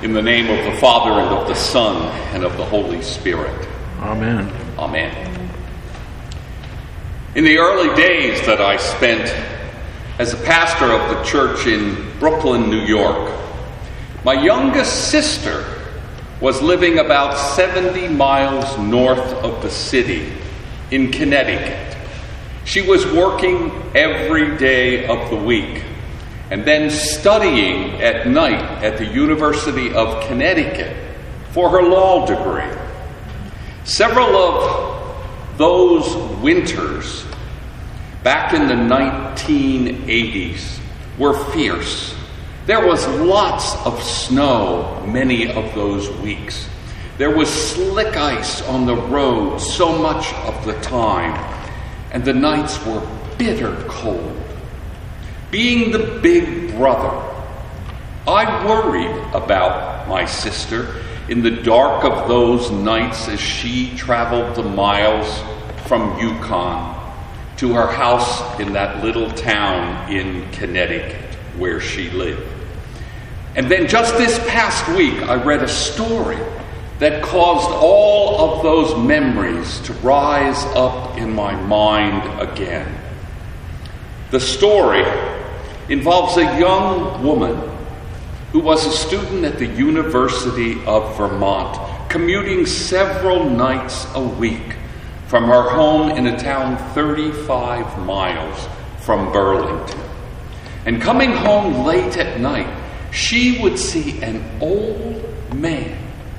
In the name of the Father, and of the Son, and of the Holy Spirit. Amen. Amen. In the early days that I spent as a pastor of the church in Brooklyn, New York, my youngest sister was living about 70 miles north of the city in Connecticut. She was working every day of the week and then studying at night at the University of Connecticut for her law degree. Several of those winters back in the 1980s were fierce. There was lots of snow many of those weeks. There was slick ice on the road so much of the time, and the nights were bitter cold. Being the big brother, I worried about my sister in the dark of those nights as she traveled the miles from Yukon to her house in that little town in Connecticut where she lived. And then just this past week, I read a story that caused all of those memories to rise up in my mind again. The story involves a young woman who was a student at the University of Vermont, commuting several nights a week from her home in a town 35 miles from Burlington. And coming home late at night, she would see an old man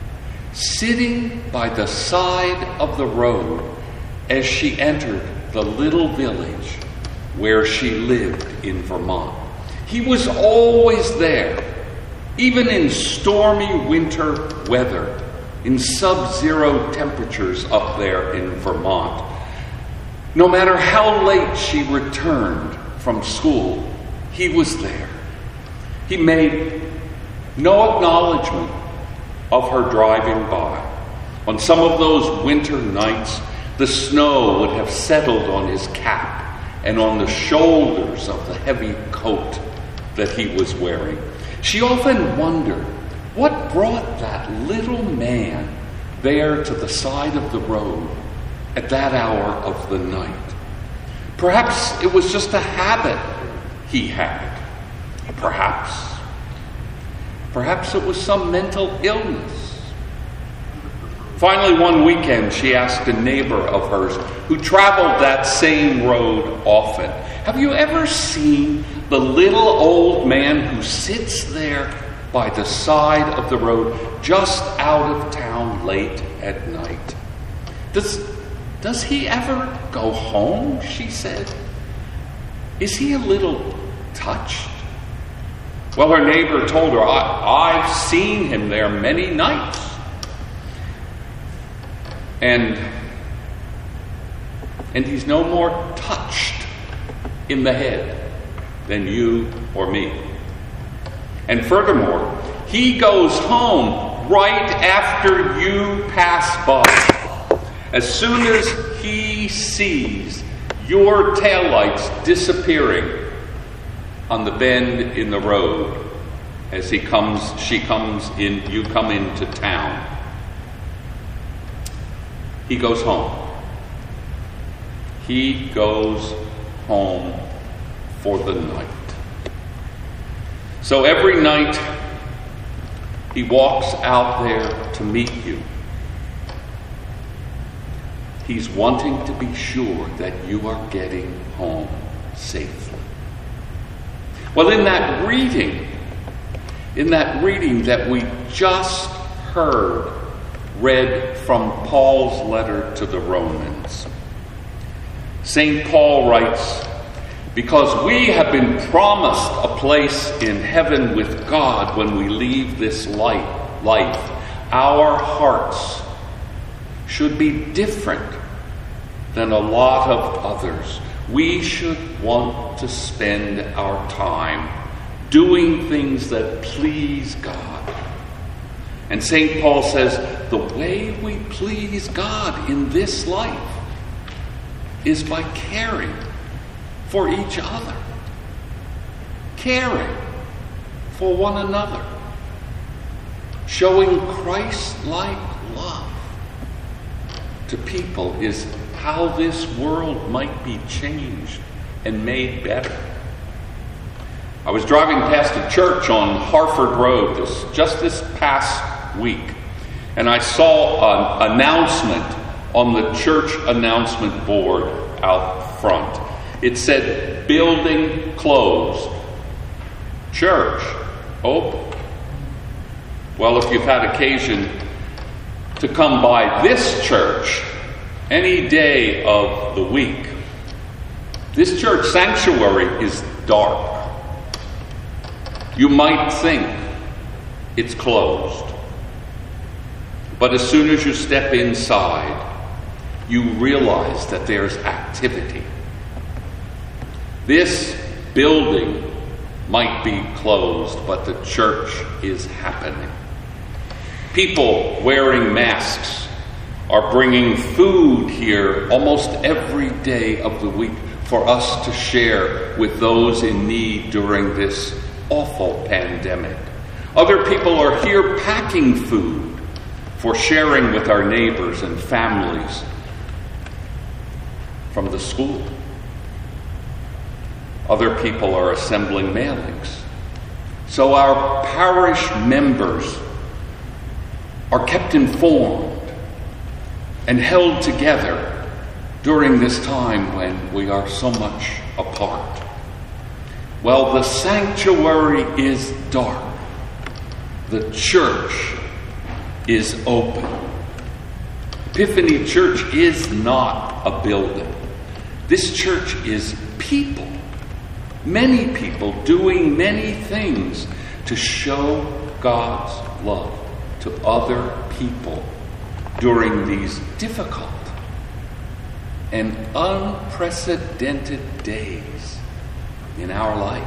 sitting by the side of the road as she entered the little village where she lived in Vermont. He was always there, even in stormy winter weather, in sub-zero temperatures up there in Vermont. No matter how late she returned from school, he was there. He made no acknowledgement of her driving by. On some of those winter nights, the snow would have settled on his cap and on the shoulders of the heavy coat that he was wearing. She often wondered what brought that little man there to the side of the road at that hour of the night. Perhaps it was just a habit he had. Perhaps it was some mental illness. Finally, one weekend, she asked a neighbor of hers who traveled that same road often, "Have you ever seen the little old man who sits there by the side of the road just out of town late at night? Does he ever go home?" she said. "Is he a little touched?" Well, her neighbor told her, I've seen him there many nights. And he's no more touched in the head than you or me. And furthermore, he goes home right after you pass by. As soon as he sees your taillights disappearing on the bend in the road as you come into town, he goes home. He goes home for the night. So every night he walks out there to meet you. He's wanting to be sure that you are getting home safely. Well, in that reading that we just heard read from Paul's letter to the Romans, St. Paul writes, "Because we have been promised a place in heaven with God when we leave this life, our hearts should be different than a lot of others. We should want to spend our time doing things that please God." And St. Paul says, the way we please God in this life is by caring for each other, caring for one another. Showing Christ-like love to people is how this world might be changed and made better. I was driving past a church on Harford Road just this past week, and I saw an announcement on the church announcement board out front. It said, "Building closed, church open." Well, if you've had occasion to come by this church any day of the week, this church sanctuary is dark. You might think it's closed, but as soon as you step inside, you realize that there's activity. This building might be closed, but the church is happening. People wearing masks are bringing food here almost every day of the week for us to share with those in need during this awful pandemic. Other people are here packing food for sharing with our neighbors and families from the school. Other people are assembling mailings. So our parish members are kept informed and held together during this time when we are so much apart. Well, the sanctuary is dark. The church is open. Epiphany Church is not a building. This church is people. Many people doing many things to show God's love to other people during these difficult and unprecedented days in our life.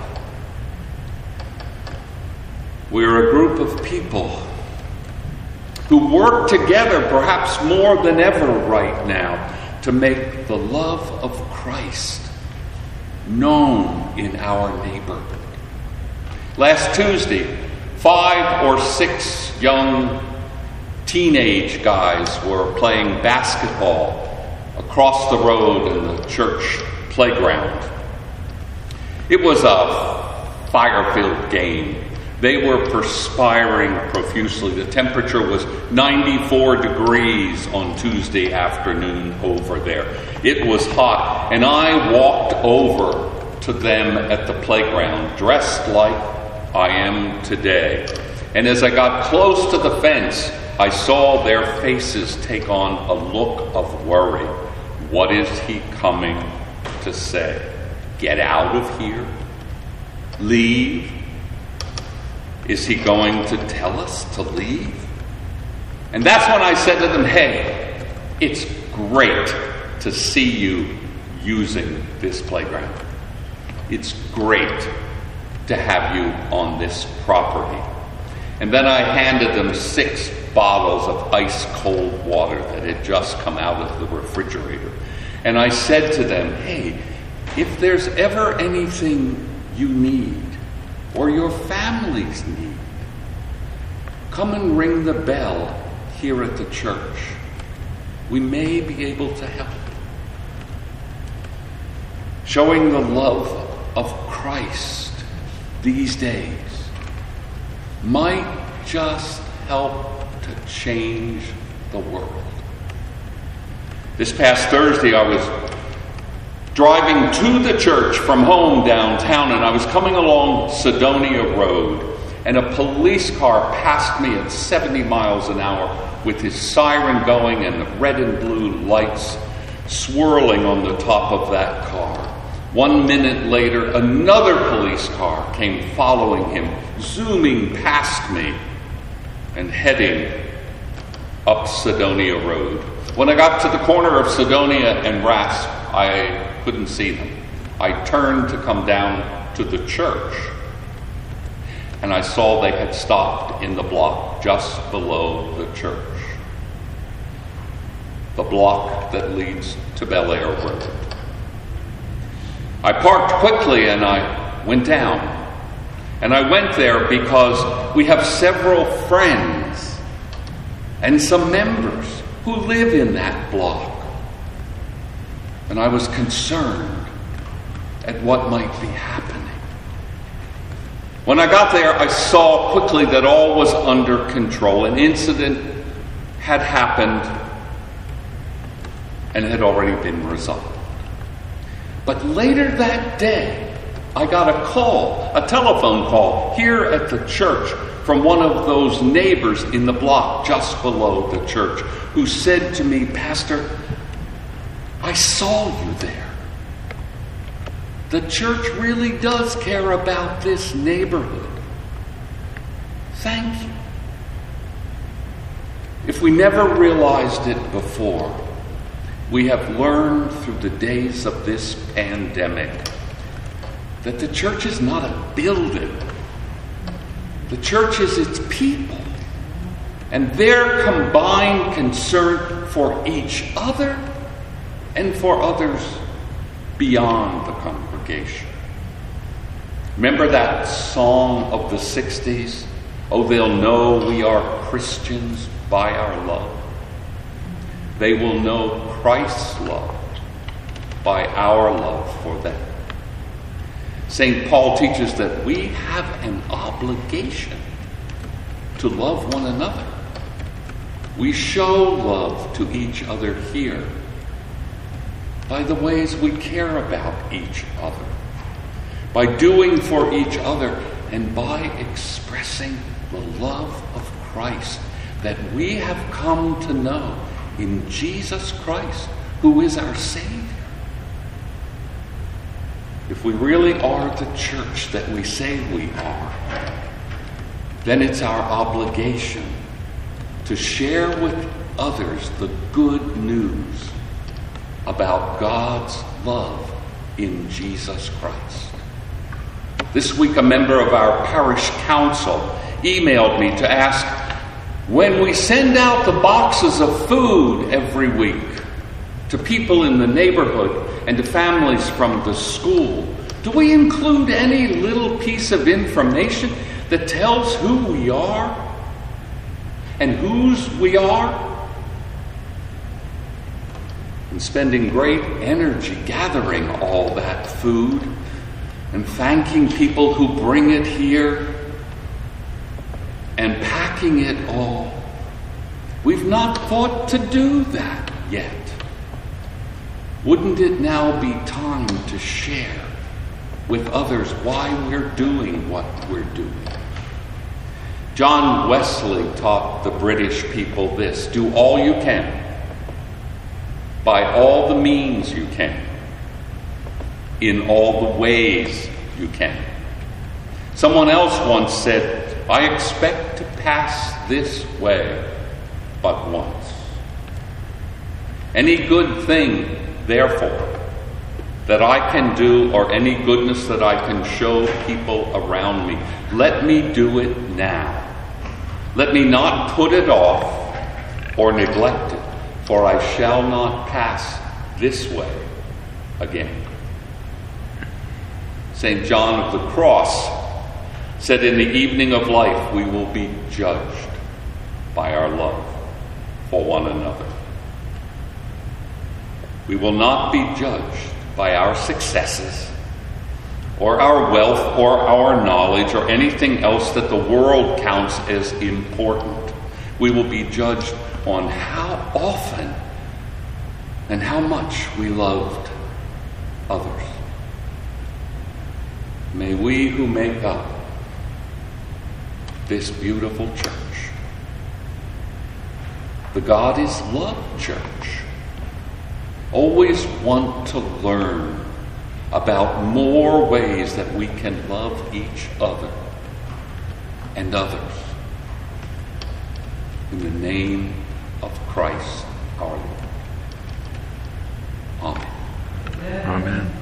We're a group of people who work together perhaps more than ever right now to make the love of Christ known in our neighborhood. Last Tuesday, 5 or 6 young teenage guys were playing basketball across the road in the church playground. It was a fire-filled game. They were perspiring profusely. The temperature was 94 degrees on Tuesday afternoon over there. It was hot, and I walked over to them at the playground, dressed like I am today. And as I got close to the fence, I saw their faces take on a look of worry. What is he coming to say? Get out of here? Leave? Is he going to tell us to leave? And that's when I said to them, hey, it's great to see you using this playground. It's great to have you on this property. And then I handed them 6 bottles of ice cold water that had just come out of the refrigerator. And I said to them, hey, if there's ever anything you need or your families need, come and ring the bell here at the church. We may be able to help. Showing the love of Christ these days might just help to change the world. This past Thursday, I was driving to the church from home downtown, and I was coming along Sidonia Road, and a police car passed me at 70 miles an hour with his siren going and the red and blue lights swirling on the top of that car. 1 minute later, another police car came following him, zooming past me and heading up Sidonia Road. When I got to the corner of Sidonia and Rasp, I couldn't see them. I turned to come down to the church, and I saw they had stopped in the block just below the church. The block that leads to Bel Air Road. I parked quickly and I went down. And I went there because we have several friends and some members who live in that block. And I was concerned at what might be happening. When I got there, I saw quickly that all was under control. An incident had happened and had already been resolved. But later that day, I got a telephone call here at the church from one of those neighbors in the block just below the church who said to me, "Pastor, I saw you there. The church really does care about this neighborhood. Thank you." If we never realized it before, we have learned through the days of this pandemic that the church is not a building. The church is its people and their combined concern for each other and for others beyond the congregation. Remember that song of the 60s? "Oh, they'll know we are Christians by our love. They will know Christ's love by our love for them." St. Paul teaches that we have an obligation to love one another. We show love to each other here by the ways we care about each other, by doing for each other, and by expressing the love of Christ that we have come to know in Jesus Christ, who is our Savior. If we really are the church that we say we are, then it's our obligation to share with others the good news about God's love in Jesus Christ. This week, a member of our parish council emailed me to ask, when we send out the boxes of food every week to people in the neighborhood and to families from the school, do we include any little piece of information that tells who we are and whose we are? And spending great energy gathering all that food and thanking people who bring it here and packing it all, we've not thought to do that yet. Wouldn't it now be time to share with others why we're doing what we're doing? John Wesley taught the British people this: do all you can, by all the means you can, in all the ways you can. Someone else once said, I expect to pass this way but once. Any good thing, therefore, that I can do, or any goodness that I can show people around me, let me do it now. Let me not put it off or neglect it, for I shall not pass this way again. St. John of the Cross said, in the evening of life we will be judged by our love for one another. We will not be judged by our successes or our wealth or our knowledge or anything else that the world counts as important. We will be judged on how often and how much we loved others. May we who make up this beautiful church, the God is Love Church, always want to learn about more ways that we can love each other and others. In the name of Christ our Lord. Amen. Amen.